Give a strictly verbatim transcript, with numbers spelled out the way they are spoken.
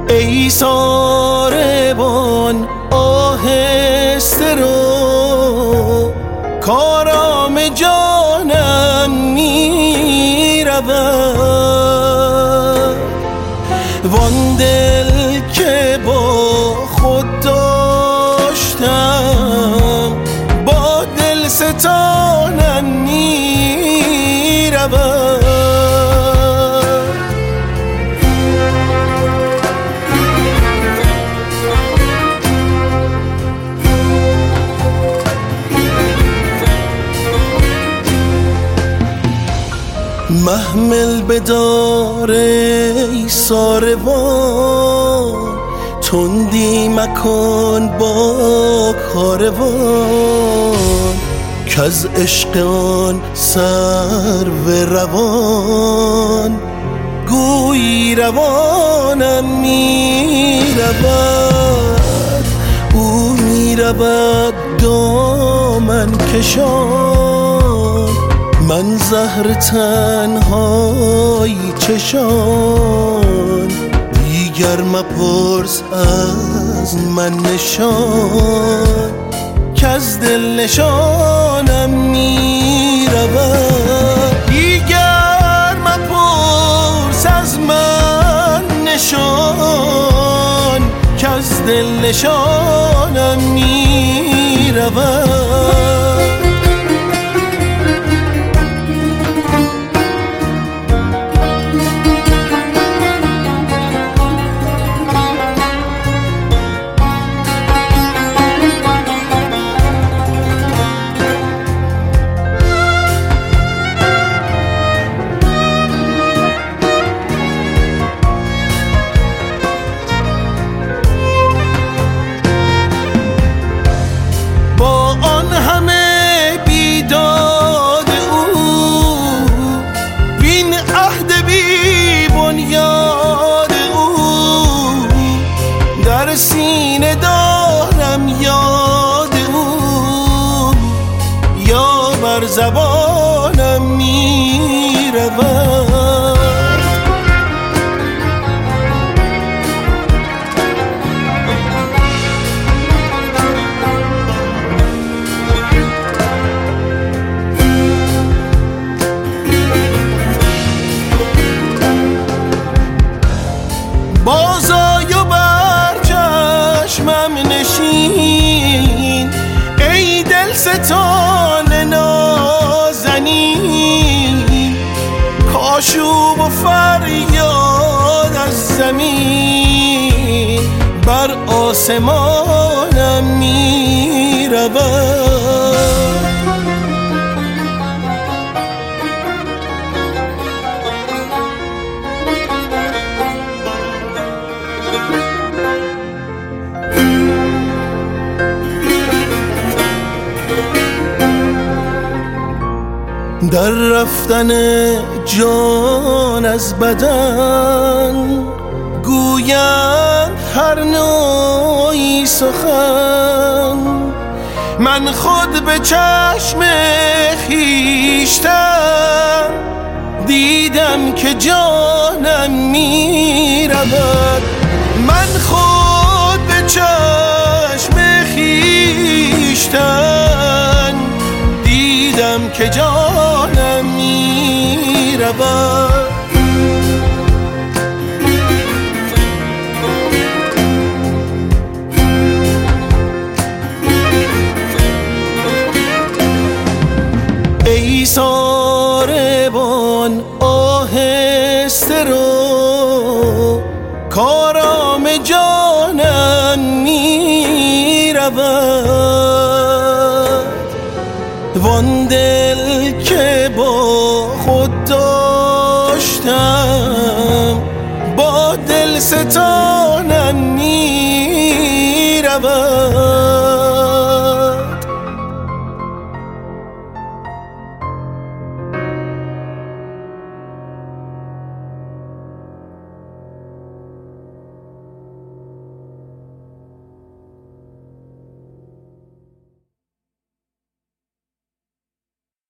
ای ساربان آهسته رو، کارام جانم می رود. وان دل که با خود داشتم، با دل ستانم می رود. محمل بدار ای ساربان، تندی مکن با کاروان، که از عشق آن سرو روان گویی روانم می رود. او می رود دامن کشان، من زهر تنهای چشان. دیگر مپرس از من نشان، که از دل نشانم می رود. دیگر مپرس از من نشان، که از دل نشانم می رود. سینه دارم یاد او، یا بر زبانم می رود. بازای و بر چشمم نشین، ای دل ستان نازنین. کاشوب و فریاد از زمین، بر آسمانم می رود. در رفتن جان از بدن، گویند هر نوعی سخن. من خود به چشم خویشتن دیدم که جانم می رود. من خود به چشم خویشتن دیدم که جانم می رود. ای ساربان آهسته رو، کارام جانم می رود. وان دل که با